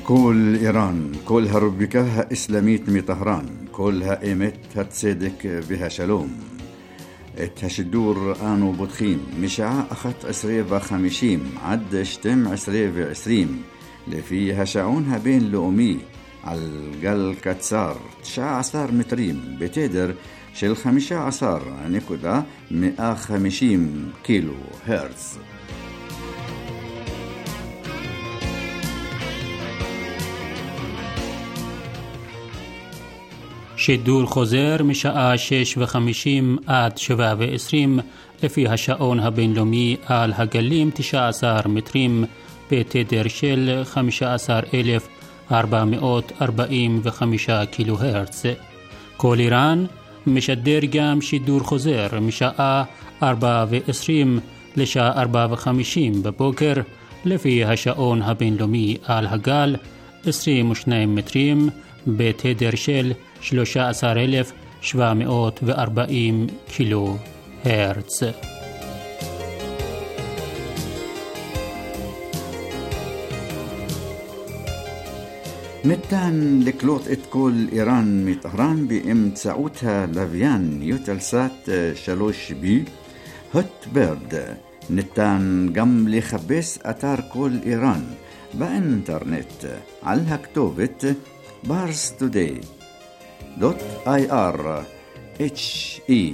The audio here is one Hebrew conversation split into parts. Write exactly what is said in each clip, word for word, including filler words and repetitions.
كل إيران كلها ربكها إسلاميت مطهران كلها إيمت هتصدق بها شلوم الدور آنو بطخيم مشاع أخت عسرية وخمشيم عد شتم عسرية وعسريم لفيها شعونها بين لؤمي على الجل كتسار تشاع عصار متريم بتدر شل خمشة عصار نكودا مئة خمشيم كيلو هرتز. שידור חוזר משעה שש וחמישים עד שבע ועשרים לפי השעון הבינלאומי על הגלים תשע עשרה מטרים בתדר של חמישה עשר אלף ארבע מאות ארבעים וחמישה קילו הרץ. כל איראן משדר גם שידור חוזר משעה ארבע ועשרים לשעה ארבע וחמישים בבוקר לפי השעון הבינלאומי על הגל עשרים ושניים מטרים בתדר של שלושה עשר אלף שבע מאות וארבעים קילו הרץ. ניתן לקלוט את כל איראן מטהרן באמצעות הלוויין יוטלסאט שלוש בי הוטברד. ניתן גם לחפש אתר כל איראן באינטרנט על הכתובת פארס טודיי دوت آي آر إتش إي.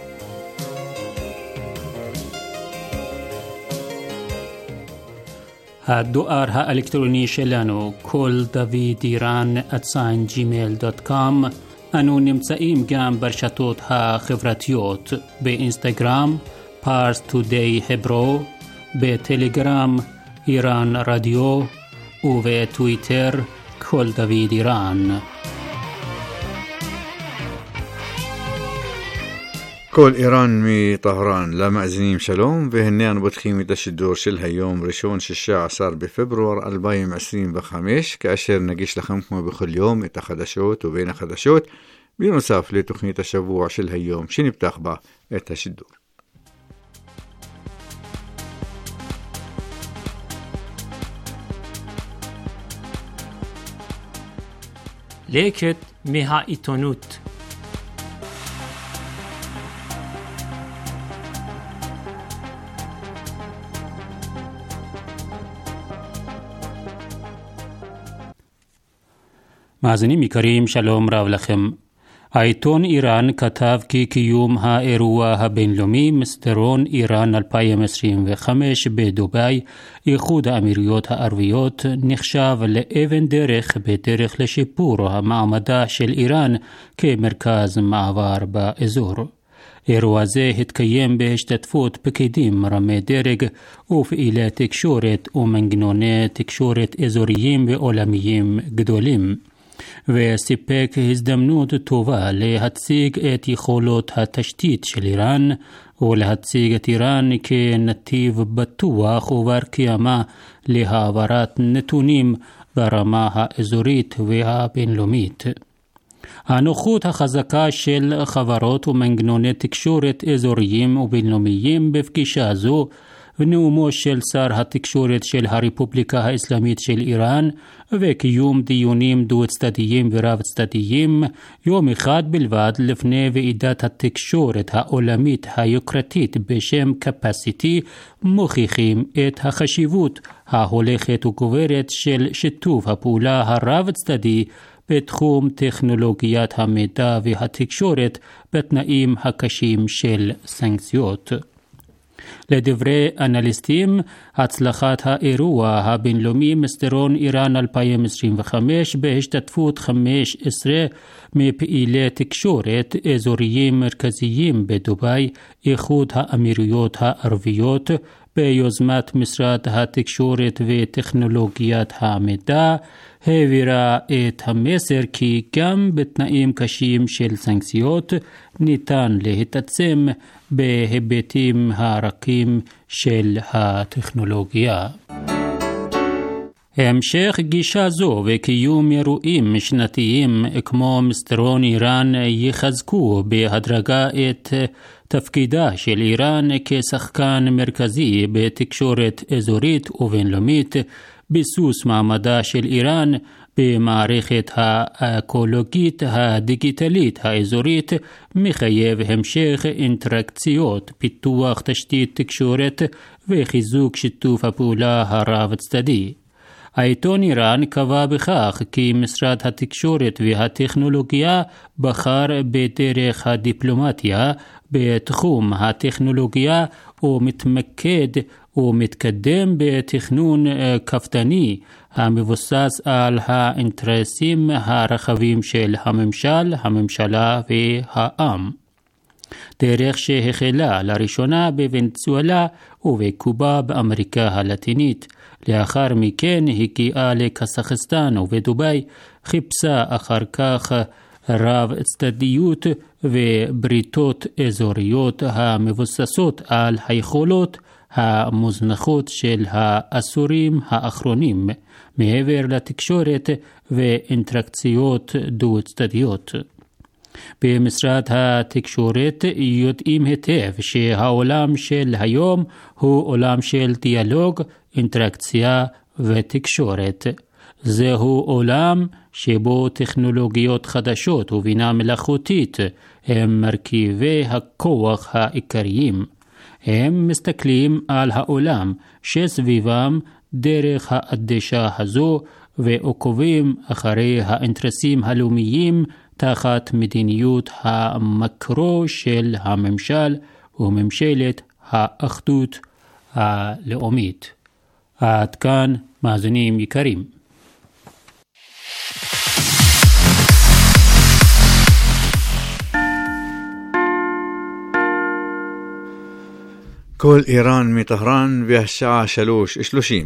הדואר האלקטרוני שלנו כל דוד איראן at gmail dot com. אנו נמצאים גם ברשתות החברתיות באינסטגרם פארס טודיי hebro, בטלגרם איראן רדיו ובטוויטר כל דוד איראן. كل إيران مي طهران لا مأزنين شلوم بهنيان بتخيم الدشدور شلها يوم رشون ششاع صار بفبرور ألفين وعشرين وخمسة كأشير نجيش لخمكم بكل يوم اتخدشوت وبين خدشوت بنصاف لتخنية الشبوع شلها يوم شنو بتاخبه التشدور. ليكت مها إيتونوت מאזינים יקרים, שלום רב לכם. העיתון איראן כתב כי קיום האירוע הבינלאומי מסדרון איראן אלפיים עשרים וחמש בדובאי, איחוד האמירויות הערביות, נחשב לאבן דרך בדרך לשיפור המעמדה של איראן כמרכז מעבר באזור. אירוע זה התקיים בהשתתפות פקידים רמי דרג ופעילי תקשורת ומנגנוני תקשורת אזוריים ועולמיים גדולים. וסיפק הזדמנות טובה להציג את יכולות התשתית של איראן ולהציג את איראן כנתיב בטוח ובר קיימא להעברת נתונים ברמה האזורית והבינלאומית. הנוחות החזקה של חברות ומנגנוני תקשורת אזוריים ובינלאומיים בפגישה זו ונאומו של שר התקשורת של הרפובליקה האסלאמית של איראן וקיום דיונים דו-צדדיים ורב-צדדיים יום אחד בלבד לפני ועידת התקשורת העולמית היוקרתית בשם קפסיטי מוכיחים את החשיבות ההולכת וגוברת של שיתוף הפעולה הרב-צדדי בתחום טכנולוגיית המידע והתקשורת בתנאים הקשים של סנקציות. לדברי אנליסטים, הצלחת האירוע הבינלאומי מסדרון איראן אלפיים עשרים וחמש בהשתתפות חמש עשרה מפעילי תקשורת אזוריים מרכזיים בדובאי, איחוד האמירויות הערביות, ביוזמת משרד התקשורת וטכנולוגיית המידע, העבירה את המסר כי גם בתנאים קשים של סנקציות ניתן להתעצם בהיבטים הרכים של הטכנולוגיה. המשך גישה זו וקיום אירועים שנתיים כמו מסדרון איראן יחזקו בהדרגה את תפקידה של איראן כשחקן מרכזי בתקשורת אזורית ובינלאומית ביסוס מעמדה של איראן במערכת האקולוגית הדיגיטלית האזורית מחייב המשך אינטראקציות, פיתוח תשתית תקשורת וחיזוק שיתוף הפעולה הרב-צדדי. העיתון איראן קבע בכך כי משרד התקשורת והטכנולוגיה בחר בדרך הדיפלומטיה בתחום הטכנולוגיה ומתמקד ומתקדם בתכנון קפדני המבוסס על האינטרסים הרחבים של הממשל, הממשלה והעם. דרך שהחלה לראשונה בוונצואלה ובקובה באמריקה הלטינית. לאחר מכן הגיעה לקזחסטן ובדוביי, חיפשה אחר כך רב צדדיות ובריתות אזוריות המבוססות על היכולות המוזנחות של העשורים האחרונים, מעבר לתקשורת ואינטראקציות דו-צדדיות. במשרד התקשורת יודעים היטב שהעולם של היום הוא עולם של דיאלוג, אינטראקציה ותקשורת. זהו עולם שבו טכנולוגיות חדשות ובינה מלאכותית הם מרכיבי הכוח העיקריים. הם מסתכלים על העולם שסביבם דרך העדשה הזו ועוקבים אחרי האינטרסים הלאומיים תחת מדיניות המקרו של הממשל וממשלת האחדות הלאומית. עד כאן מאזינים יקרים. כל איראן מטהרן והשעה שלוש שלושים.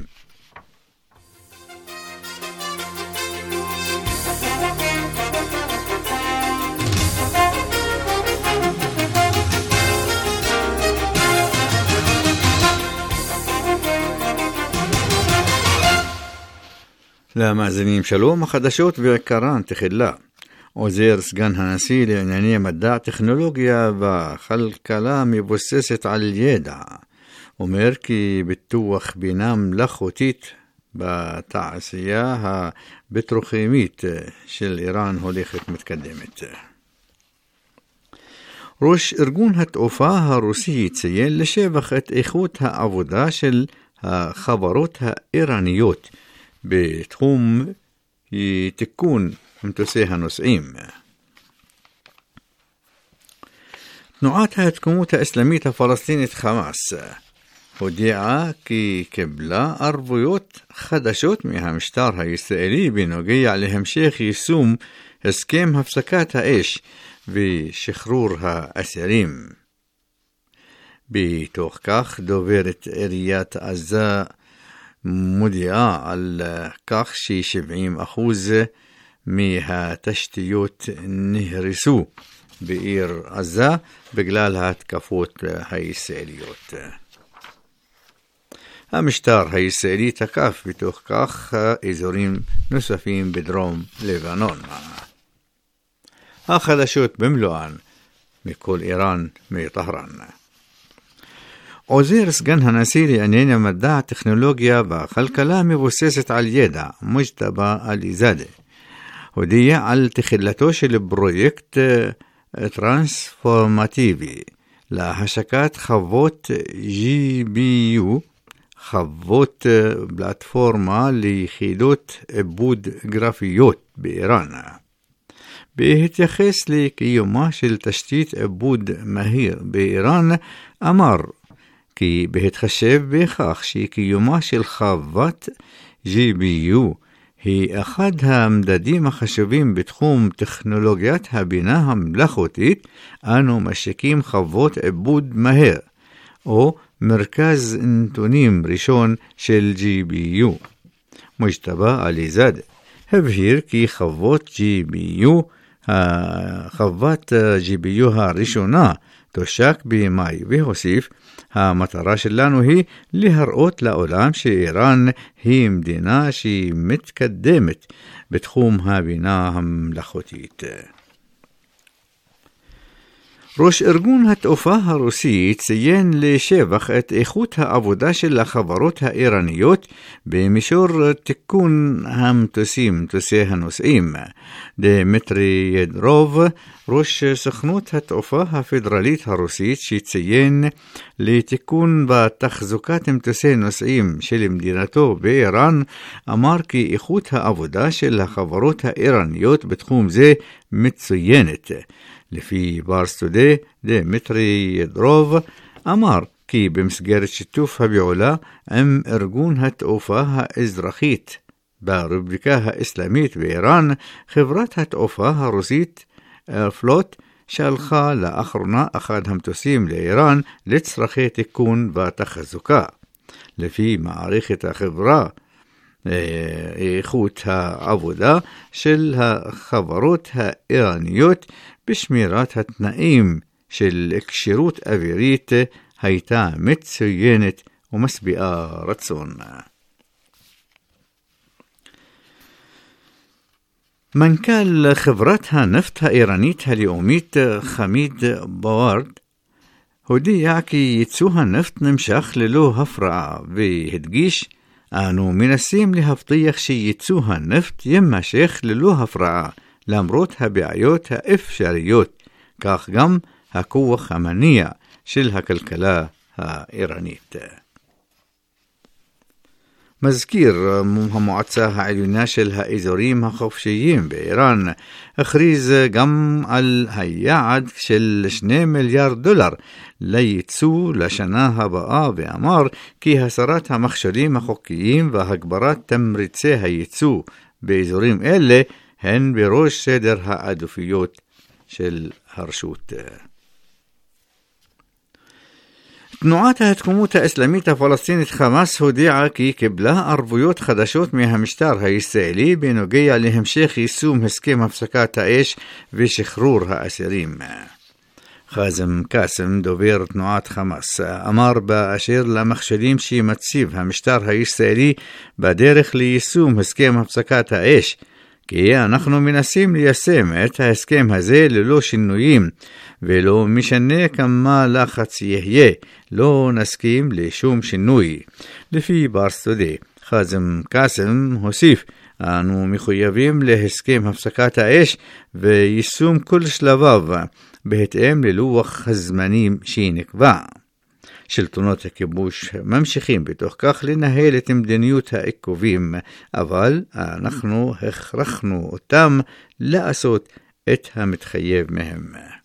למאזינים שלום, החדשות ועיקרן תחילה. עוזר סגן הנשיא לענייני מדע, טכנולוגיה וכלכלה מבוססת על ידע, אומר כי פיתוח בינה מלאכותית בתעשייה הפטרוכימית של איראן הולכת מתקדמת. ראש ארגון התעופה הרוסי ציין לשבח את איכות העבודה של החברות האיראניות בתחום תיקון מטוסי הנוסעים. תנועת ההתקומות האסלאמית הפלסטינית חמאס הודיעה כי קיבלה ערבויות חדשות מהמשטר הישראלי בנוגע להמשך יישום הסכם הפסקת האש ושחרור האסירים. בתוך כך דוברת עיריית עזה מודיעה על כך ש-שבעים אחוז מהתשתיות נהרסו בעיר עזה בגלל ההתקפות הישראליות. המשטר הישראלי תקף בתוך כך אזורים נוספים בדרום לבנון. החדשות במלואן מכל איראן מטהרן. עוזר סגן הנשיא לענייני מדע, טכנולוגיה וכלכלה מבוססת על ידע, מוג'תבא עליזאדה, הודיע על תחילתו של פרויקט טרנספורמטיבי להשקת חוות ג'י בי יו, חוות פלטפורמה ליחידות עיבוד גרפיות באיראן. בהתייחס לקיומה של תשתית עיבוד מהיר באיראן, אמר כי בהתחשב בכך שקיומה של חוות ג'י בי יו היא אחד המדדים החשובים בתחום טכנולוגיית הבינה המלאכותית, אנו משיקים חוות עיבוד מהר, או מרכז נתונים ראשון של ג'י בי יו. מוג'תבא עליזאדה הבהיר כי חוות ג'י בי יו, חוות ג'י בי יו הראשונה, תושק במאי, והוסיף, המטרה שלנו היא להראות לעולם שאיראן היא מדינה שהיא מתקדמת בתחום הבינה המלאכותית. ראש ארגון התעופה הרוסי ציין לשבח את איכות העבודה של החברות האיראניות במישור תיקון המטוסים, מטוסי הנוסעים. דמיטרי ידרוב, ראש סוכנות התעופה הפדרלית הרוסית, שציין לתיקון בתחזוקת מטוסי נוסעים של מדינתו באיראן, אמר כי איכות העבודה של החברות האיראניות בתחום זה מצוינת. לפי פארס טודיי, דמיטרי ידרוב אמר כי במסגרת שיתוף הפעולה עם ארגון התעופה האזרחית ברפובליקה האסלאמית באיראן, חברת התעופה הרוסית פלוט שלחה לאחרונה אחד המטוסים לאיראן לצרכי תיקון ותחזוקה. לפי מערכת החברה, איכות העבודה של החברות האיראניות בשמירת התנאים של כשירות אווירית הייתה מצוינת ומשביעה רצון. מנכ"ל חברת הנפט האיראנית הלאומית חמיד בווארד הודיע כי ייצוא הנפט נמשך ללא הפרעה, והדגיש: אנו מנסים להבטיח שייצוא הנפט יימשך ללא הפרעה למרות הבעיות האפשריות, כך גם הכוח המניע של הכלכלה האיראנית. מזכיר המועצה העליונה של האזורים החופשיים באיראן הכריז גם על היעד של שני מיליארד דולר לייצוא לשנה הבאה, ואמר כי הסרת המכשולים החוקיים והגברת תמריצי הייצוא באזורים אלה הן בראש סדר העדיפויות של הרשות. תנועת ההתקוממות האסלאמית הפלסטינית חמאס הודיעה כי קיבלה ערבויות חדשות מהמשטר הישראלי בנוגע להמשך יישום הסכם הפסקת האש ושחרור האסירים. חאזם קאסם, דובר תנועת חמאס, אמר באשר למכשולים שמציב המשטר הישראלי בדרך ליישום הסכם הפסקת האש, כי אנחנו מנסים ליישם את ההסכם הזה ללא שינויים, ולא משנה כמה לחץ יהיה, לא נסכים לשום שינוי. לפי פארס טודיי, חאזם קאסם הוסיף: אנו מחויבים להסכם הפסקת האש ויישום כל שלביו בהתאם ללוח הזמנים שנקבע. שלטונות הכיבוש ממשיכים בתוך כך לנהל את מדיניות העיכובים, אבל אנחנו הכרחנו אותם לעשות את המתחייב מהם.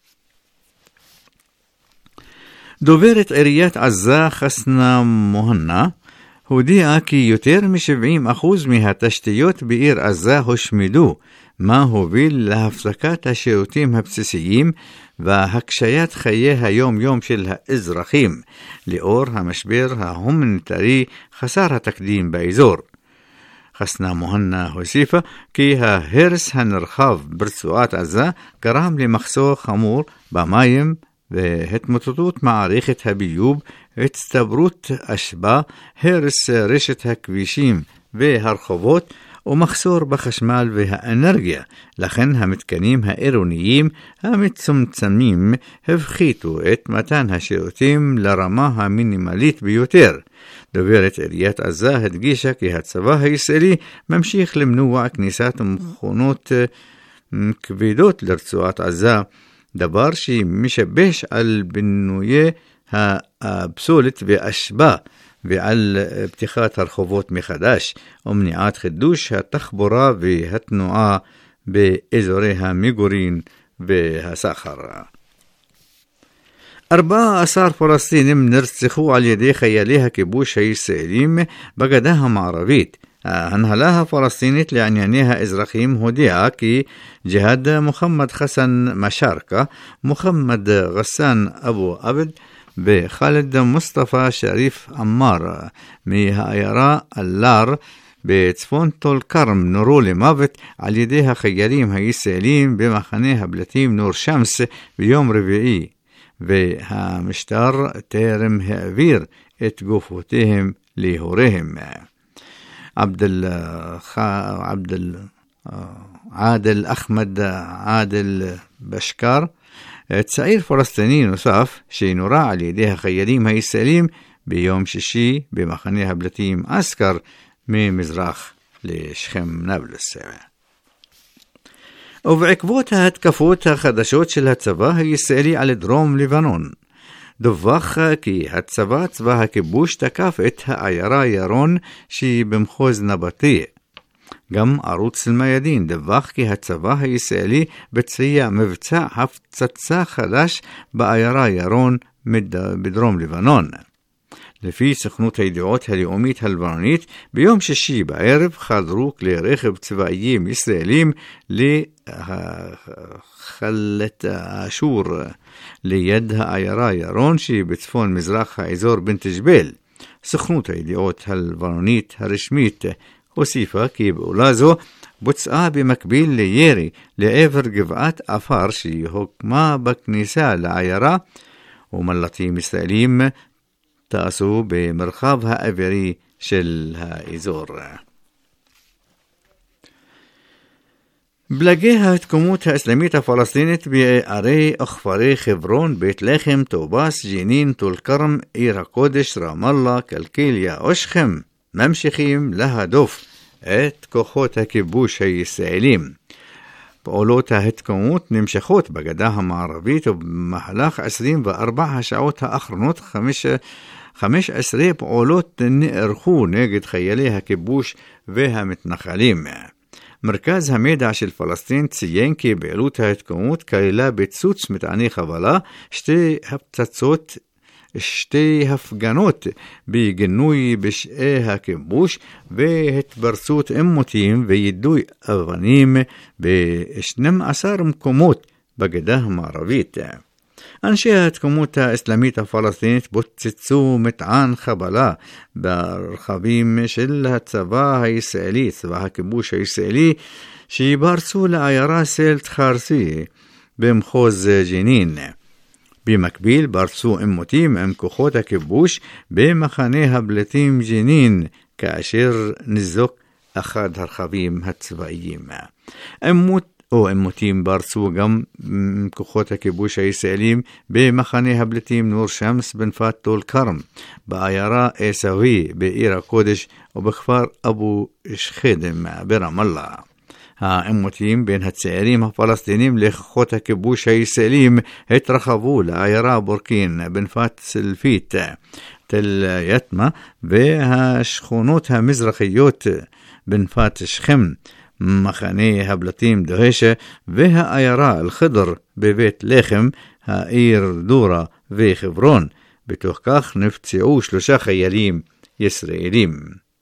דוברת עיריית עזה חסנה מוהנה הודיעה כי יותר מ-שבעים אחוז מהתשתיות בעיר עזה הושמדו, מה הוביל להפסקת השירותים הבסיסיים והקשיית חיי היום-יום של האזרחים, לאור המשבר ההומניטרי חסר התקדים באזור. חסנה מוהנה הוסיפה כי ההרס הנרחב ברצועת עזה גרם למחסור חמור במים והתמוטטות מערכת הביוב, הצטברות אשפה, הרס רשת הכבישים והרחובות ומחסור בחשמל והאנרגיה. לכן המתקנים העירוניים המצומצמים הפחיתו את מתן השירותים לרמה המינימלית ביותר. דוברת עיריית עזה הדגישה כי הצבא הישראלי ממשיך למנוע כניסת מכונות כבדות לרצועת עזה, דבר שמשבש על בינויי הפסולת והאשפה ועל פתיחת הרחובות מחדש ומניעת חידוש התחבורה והתנועה באזורי המגורים והסחר. ארבעה עשר פלסטינים נרצחו על ידי חיילי הכיבוש הישראלים בגדה המערבית. ההנהלה הפלסטינית לענייני האזרחים הודיעה כי ג'האד מוחמד חסן משרקה, מוחמד גסן אבו עבד וחאלד מוסטפא שריף עמאר מהעיירה אללר בצפון טול כרם נורו למוות על ידי החיילים הישראלים במחנה הפליטים נור שמס ביום רביעי, והמשטר טרם העביר את גופותיהם להוריהם. עבדל עבדל عادل أحمد عادل بشكار צעיר פלסטיני נוסף שנורה על ידי החיילים הישראלים ביום שישי במחנה הבלטים אסכר ממזרח לשכם נבלס. ובעקבות ההתקפות החדשות של הצבא הישראלי על דרום לבנון, דווח כי הצבא צבא הכיבוש תקף את העיירה ירון שהיא במחוז נבטי. גם ערוץ אל-מיאדין דווח כי הצבא הישראלי בצע מבצע הפצצה חדש בעיירה ירון בדרום לבנון. לפי סוכנות הידיעות הלאומית הלבנונית, ביום שישי בערב חדרו כלי רכב צבאיים ישראלים לחלת האשור ליד העיירה ירון שהיא בצפון מזרח האזור בנט ג'בל. סוכנות הידיעות הלבנונית הרשמית הוסיפה כי פעולה זו בוצעה במקביל לירי לעבר גבעת אפר שהיא הוקמה בכניסה לעיירה, ומל"טים ישראלים טסו במרחב האווירי של האזור. בלגי ההתקומות האסלאמית הפלסטינית בערי וכפרי חברון, בית לחם, טובאס, ג'נין, טול כרם, עיר הקודש, רמאללה, קלקיליה ושכם ממשיכים להדוף את כוחות הכיבוש הישראלים. פעולות ההתקומות נמשכות בגדה המערבית, ובמהלך עשרים וארבע השעות האחרונות חמש, חמש עשרה פעולות נערכו נגד חיילי הכיבוש והמתנחלים. מרכז המידע של פלסטין ציין כי פעילות ההתקומות כללה ביצוץ מטעני חבלה, שתי הפצצות, שתי הפגנות בגינוי פשעי הכיבוש והתפרצות עימותים ויידוי אבנים ב-שנים עשר מקומות בגדה המערבית. אנשי ההתקומות האסלאמית הפלסטינית פוצצו מטען חבלה ברכבים של הצבא הישראלי, צבא הכיבוש הישראלי, שפרצו לעיירה סלט חרסי במחוז ג'נין. במקביל פרצו עימותים עם כוחות הכיבוש במחנה הבלטים ג'נין, כאשר ניזוק אחד הרכבים הצבאיים. עימות או עימותים פרצו גם כוחות הכיבוש הישראלים במחנה הבלטים נור שמס בנפת טול כרם, בעיירה עיסאוויה בעיר הקודש ובכפר אבו שחדם ברמאללה. העימותים בין הצעירים הפלסטינים לכוחות הכיבוש הישראלים התרחבו לעיירה בורקין בנפת סלפית, תל יתמה והשכונות המזרחיות בנפת שכם, מחנה הבלטים דהשה והעיירה אל-חדר בבית לחם, העיר דורה וחברון. בתוך כך נפצעו שלושה חיילים ישראלים.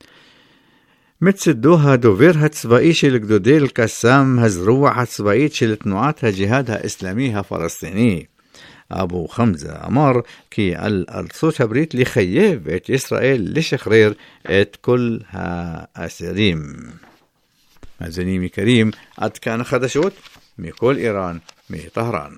מצדו הדובר הצבאי של גדודי אל-קסאם, הזרוע הצבאית של תנועת הג'יהאד האסלאמי הפלסטיני, אבו חמזה, אמר כי על ארצות הברית לחייב את ישראל לשחרר את כל האסירים. מאזינים יקרים, עד כאן החדשות מכל איראן, מטהרן.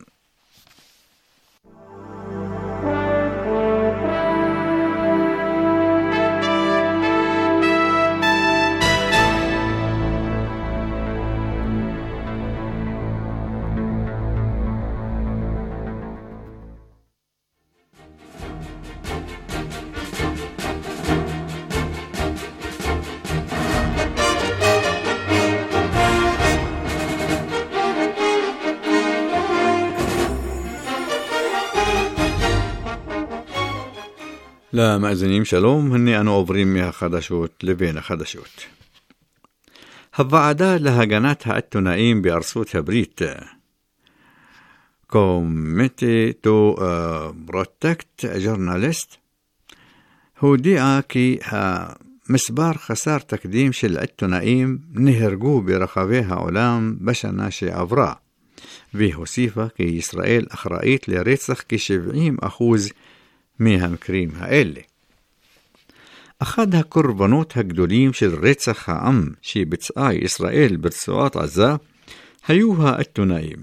למאזינים שלום, הנה אנו עוברים מהחדשות לבין החדשות. הוועדה להגנת העיתונאים בארצות הברית, Committee to Protect Journalists, הודיעה כי המספר חסר תקדים של עיתונאים נהרגו ברחבי העולם בשנה שעברה, והוסיפה כי ישראל אחראית לרצח כ-שבעים אחוז מהמקרים האלה. אחד הקורבנות הגדולים של רצח העם שביצעה ישראל ברצועת עזה היו העיתונאים.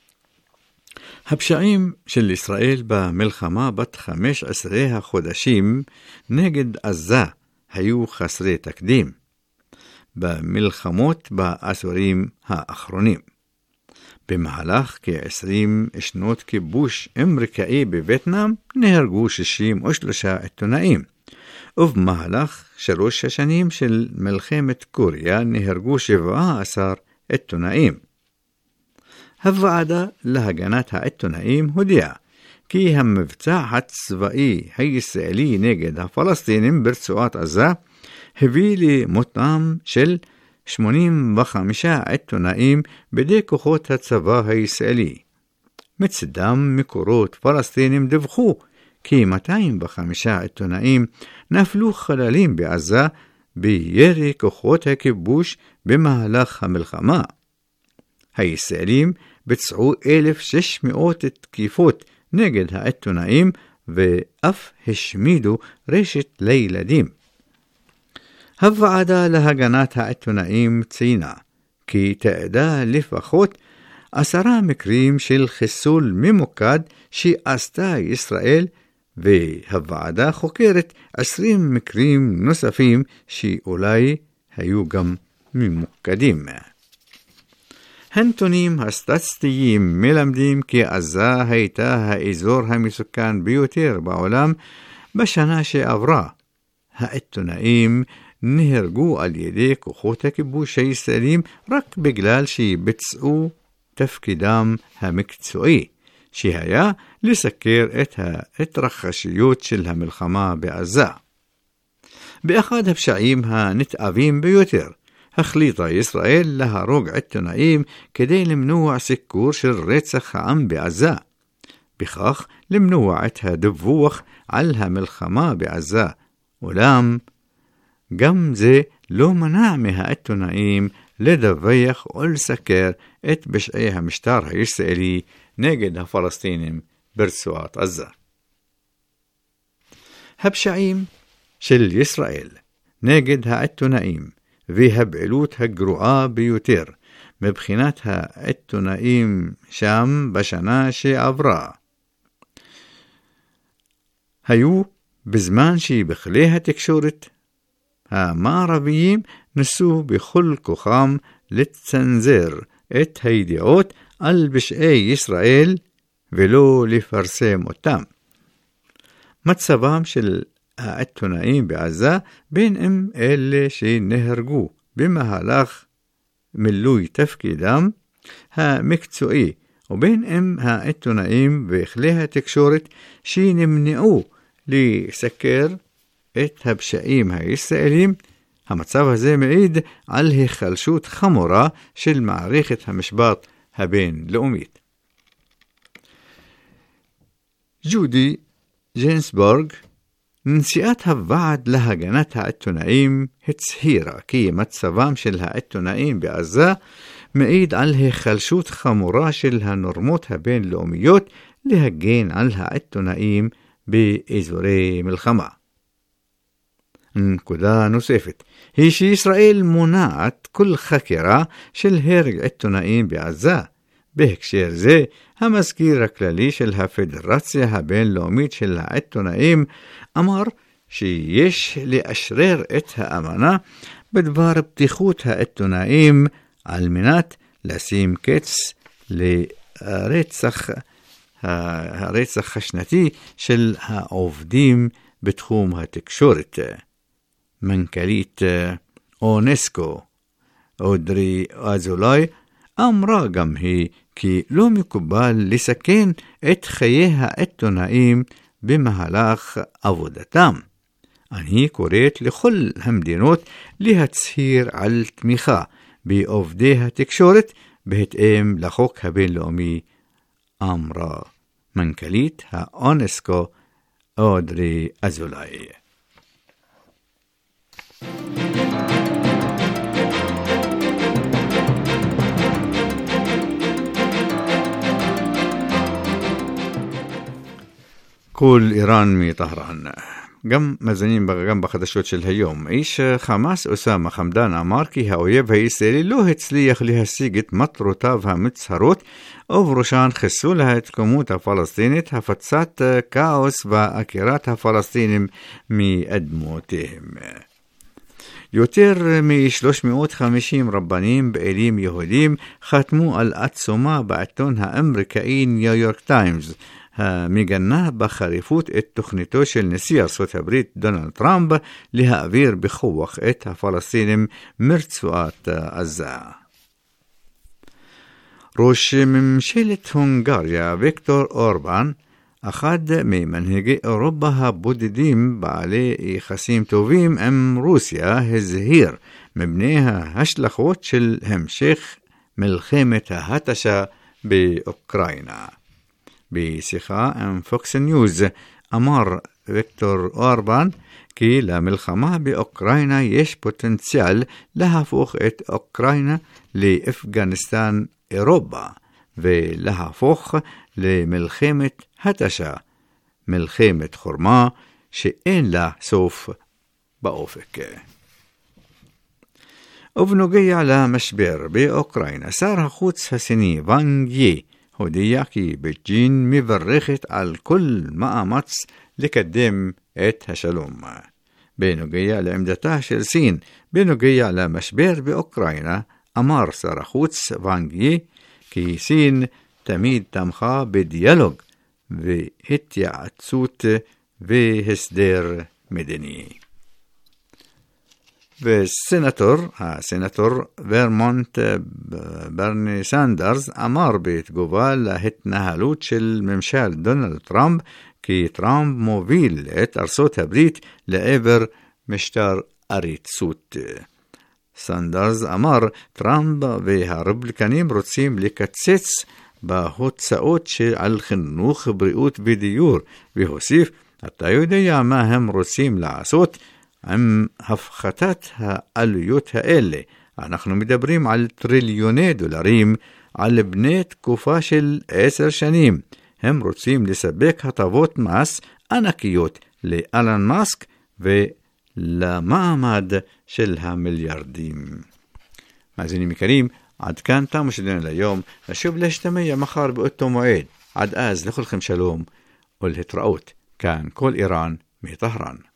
הפשעים של ישראל במלחמה בת חמש עשרה החודשים נגד עזה היו חסרי תקדים במלחמות בעשורים האחרונים. במהלך כ-עשרים שנות כיבוש אמריקאי בווייטנאם נהרגו שישים ושלושה עיתונאים, ובמהלך שלוש השנים של מלחמת קוריאה נהרגו שבעה עשר עיתונאים. הוועדה להגנת העיתונאים הודיעה כי המבצע הצבאי הישראלי נגד הפלסטינים ברצועת עזה הביא למותם של שמונים וחמישה עיתונאים בידי כוחות הצבא הישראלי. מצדם מקורות פלסטינים דיווחו כי מאתיים וחמישה עיתונאים נפלו חללים בעזה בירי כוחות הכיבוש במהלך המלחמה. הישראלים ביצעו אלף ושש מאות תקיפות נגד העיתונאים ואף השמידו רשת לילדים. הוועדה להגנת העיתונאים ציינה כי תעדה לפחות עשרה מקרים של חיסול ממוקד שעשתה ישראל, והוועדה חוקרת עשרים מקרים נוספים שאולי היו גם ממוקדים. הנתונים הסטטיסטיים מלמדים כי עזה הייתה האזור המסוכן ביותר בעולם בשנה שעברה. העיתונאים נהרגו על ידי כוחות הכיבוש הישראלים רק בגלל שביצעו תפקידם המקצועי, שהיה לסקר את ההתרחשויות של המלחמה בעזה. באחד הפשעים הנתעבים ביותר, החליטה ישראל להרוג עיתונאים כדי למנוע סיקור של רצח העם בעזה. בכך למנוע את הדיווח על המלחמה בעזה. אולם גם זה לא מנע מהעיתונאים לדווח או לסקר את פשעי המשטר הישראלי נגד הפלסטינים ברצועת עזה. הפשעים של ישראל נגד העיתונאים והפעילות הגרועה ביותר מבחינת העיתונאים שם בשנה שעברה היו בזמן שבכלי התקשורת המערביים נסו בכל כוחם לצנזר את הידיעות על פשעי ישראל ולא לפרסם אותם. מצבם של העיתונאים בעזה, בין הם אלה שנהרגו במהלך מילוי תפקידם המקצועי, ובין הם העיתונאים וכלי התקשורת שנמנעו לסקר את הפשעים הישראלים, המצב הזה מעיד על היחלשות חמורה של מערכת המשפט הבינלאומית. ג'ודי ג'ינסבורג, נשיאת הוועד להגנת העיתונאים, הצהירה כי מצבם של העיתונאים בעזה מעיד על היחלשות חמורה של הנורמות הבינלאומיות להגן על העיתונאים באזורי מלחמה. נקודה נוספת היא שישראל מונעת כל חקירה של הרג עיתונאים בעזה. בהקשר זה, המזכיר הכללי של הפדרציה הבינלאומית של העיתונאים אמר שיש לאשרר את האמנה בדבר פתיחות העיתונאים על מנת לשים קץ לרצח הרצח השנתי של העובדים בתחום התקשורת. מנכ"לית אונסקו אודרי אזולאי אמרה גם היא כי לא מקובל לסכן את חיי העיתונאים במהלך עבודתם. אני קוראת לכל המדינות להצהיר על תמיכה בעובדי התקשורת בהתאם לחוק הבינלאומי, אמרה מנכ"לית האונסקו אודרי אזולאי. כל איראן מטהרן. גם מזנים גם בחדשות של היום. איש חמאס אוסמה חמדאן אמר כי האויב הישראלי לא הצליח להשיג את מטרותיו המצהרות, ובראשן חיסול ההתקומות הפלסטינית, הפצת כאוס ועקירת הפלסטינים מאדמותיהם. יותר מ-שלוש מאות וחמישים רבנים פעילים יהודים חתמו על עצומה בעיתון האמריקאי ניו יורק טיימס, המגנה בחריפות את תוכניתו של נשיא ארצות הברית דונלד טראמפ להעביר בכוח את הפלסטינים מרצועת עזה. ראש ממשלת הונגריה ויקטור אורבן, אחד ממנהיגי אירופה הבודדים בעלי יחסים טובים עם רוסיה, הזהיר מפני ההשלכות של המשך מלחמת ההתשה באוקראינה. בשיחה עם פוקס ניוז אמר ויקטור אורבן כי למלחמה באוקראינה יש פוטנציאל להפוך את אוקראינה לאפגניסטן אירופה ולהפוך למלחמת התשה, מלחמת חורמה שאין לה סוף באופק. ובנוגע למשבר באוקראינה, שר החוץ הסיני ואנג יי הודיע כי בייג'ין מברכת על כל מאמץ לקדם את השלום. בנוגע לעמדתה של סין בנוגע למשבר באוקראינה, אמר שר החוץ ואנג יי כי סין תמיד תמכה בדיאלוג והתייעצות והסדר מדיני. וסנטור, הסנטור ורמונט ברני סנדרס, אמר בתגובה להתנהלות של ממשל דונלד טראמפ כי טראמפ מוביל את ארצות הברית לעבר משטר עריצות. סנדרס אמר, טראמפ והרפובליקנים רוצים לקצץ בהוצאות על חינוך, בריאות ודיור, והוסיף, אתה יודע מה הם רוצים לעשות עם הפחתת העלויות האלה. אנחנו מדברים על טריליוני דולרים על בני תקופה של עשר שנים. הם רוצים לספק הטבות מס ענקיות לאלן מאסק ולמעמד של המיליארדים. מאזינים יקרים, עד כאן תם שלנו ליום. נשוב להשתמע מחר באותו מועד. עד אז לכולכם שלום ולהתראות. כאן כל איראן מטהרן.